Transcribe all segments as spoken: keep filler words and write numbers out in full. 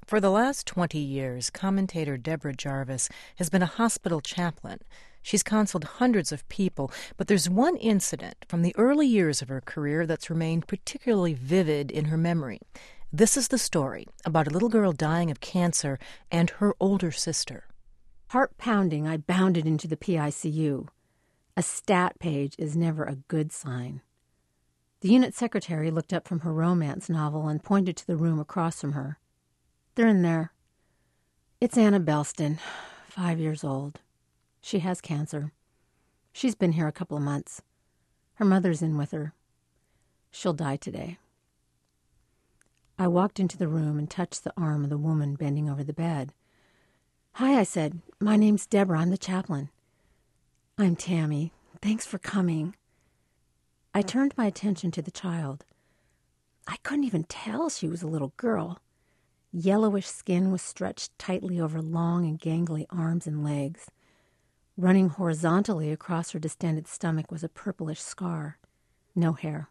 For the last twenty years, commentator Deborah Jarvis has been a hospital chaplain. She's counseled hundreds of people, but there's one incident from the early years of her career that's remained particularly vivid in her memory. This is the story about a little girl dying of cancer and her older sister. Heart pounding, I bounded into the P I C U. A stat page is never a good sign. The unit secretary looked up from her romance novel and pointed to the room across from her. They're in there. It's Anna Belston, five years old. She has cancer. She's been here a couple of months. Her mother's in with her. She'll die today. I walked into the room and touched the arm of the woman bending over the bed. Hi, I said. My name's Deborah. I'm the chaplain. I'm Tammy. Thanks for coming. I turned my attention to the child. I couldn't even tell she was a little girl. Yellowish skin was stretched tightly over long and gangly arms and legs. Running horizontally across her distended stomach was a purplish scar. No hair.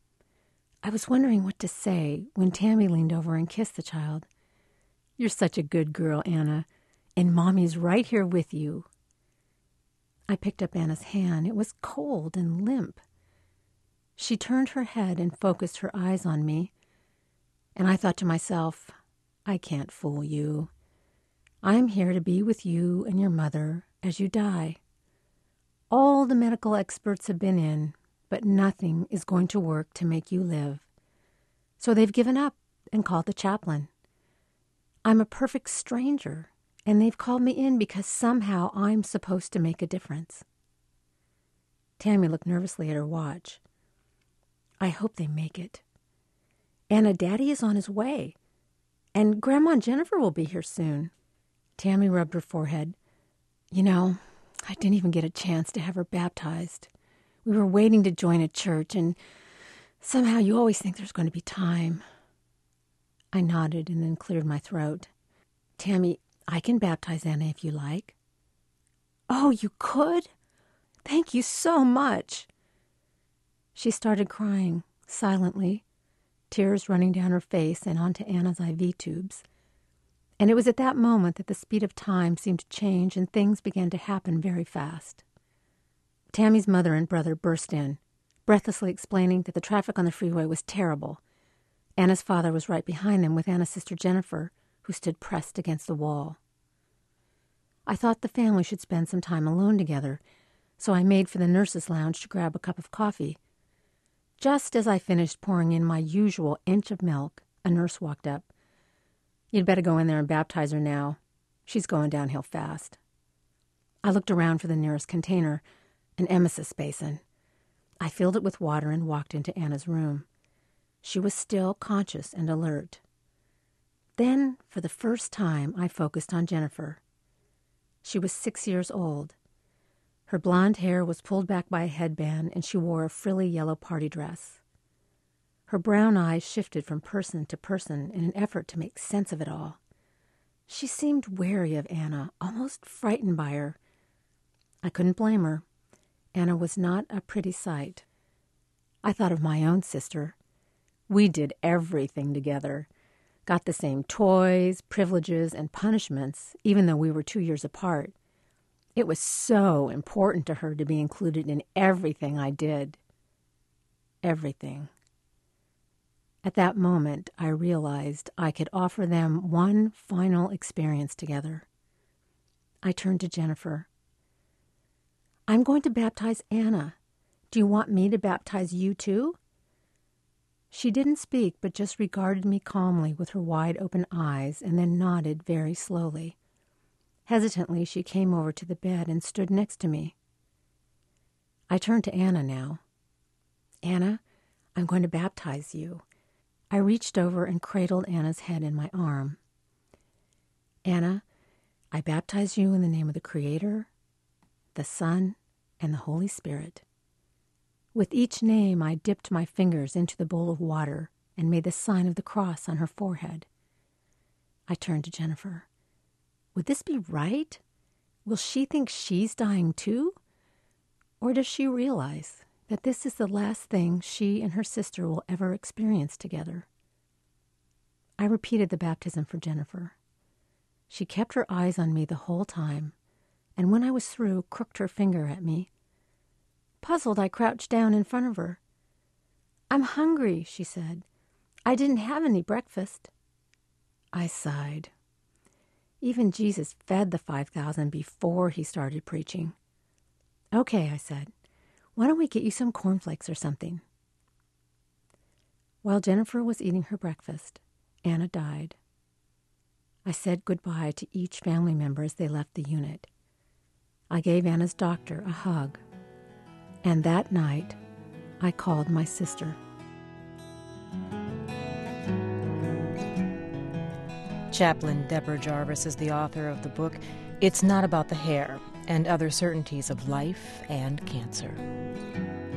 I was wondering what to say when Tammy leaned over and kissed the child. You're such a good girl, Anna, and Mommy's right here with you. I picked up Anna's hand. It was cold and limp. She turned her head and focused her eyes on me, and I thought to myself, I can't fool you. I'm here to be with you and your mother as you die. All the medical experts have been in, but nothing is going to work to make you live. So they've given up and called the chaplain. I'm a perfect stranger, and they've called me in because somehow I'm supposed to make a difference. Tammy looked nervously at her watch. I hope they make it. Anna, Daddy is on his way. And Grandma and Jennifer will be here soon. Tammy rubbed her forehead. You know, I didn't even get a chance to have her baptized. We were waiting to join a church, and somehow you always think there's going to be time. I nodded and then cleared my throat. Tammy, I can baptize Anna if you like. Oh, you could? Thank you so much. She started crying, silently, tears running down her face and onto Anna's I V tubes. And it was at that moment that the speed of time seemed to change and things began to happen very fast. Tammy's mother and brother burst in, breathlessly explaining that the traffic on the freeway was terrible. Anna's father was right behind them with Anna's sister Jennifer, who stood pressed against the wall. I thought the family should spend some time alone together, so I made for the nurse's lounge to grab a cup of coffee. Just as I finished pouring in my usual inch of milk, a nurse walked up. You'd better go in there and baptize her now. She's going downhill fast. I looked around for the nearest container, an emesis basin. I filled it with water and walked into Anna's room. She was still conscious and alert. Then, for the first time, I focused on Jennifer. She was six years old. Her blonde hair was pulled back by a headband, and she wore a frilly yellow party dress. Her brown eyes shifted from person to person in an effort to make sense of it all. She seemed wary of Anna, almost frightened by her. I couldn't blame her. Anna was not a pretty sight. I thought of my own sister. We did everything together, got the same toys, privileges, and punishments, even though we were two years apart. It was so important to her to be included in everything I did. Everything. At that moment, I realized I could offer them one final experience together. I turned to Jennifer. I'm going to baptize Anna. Do you want me to baptize you too? She didn't speak, but just regarded me calmly with her wide-open eyes and then nodded very slowly. Hesitantly, she came over to the bed and stood next to me. I turned to Anna now. Anna, I'm going to baptize you. I reached over and cradled Anna's head in my arm. Anna, I baptize you in the name of the Creator, the Son, and the Holy Spirit. With each name, I dipped my fingers into the bowl of water and made the sign of the cross on her forehead. I turned to Jennifer. Would this be right? Will she think she's dying too? Or does she realize that this is the last thing she and her sister will ever experience together? I repeated the baptism for Jennifer. She kept her eyes on me the whole time, and when I was through, crooked her finger at me. Puzzled, I crouched down in front of her. "I'm hungry," she said. "I didn't have any breakfast." I sighed. Even Jesus fed the five thousand before he started preaching. "Okay," I said. "Why don't we get you some cornflakes or something?" While Jennifer was eating her breakfast, Anna died. I said goodbye to each family member as they left the unit. I gave Anna's doctor a hug. And that night, I called my sister. Chaplain Deborah Jarvis is the author of the book It's Not About the Hair and Other Certainties of Life and Cancer.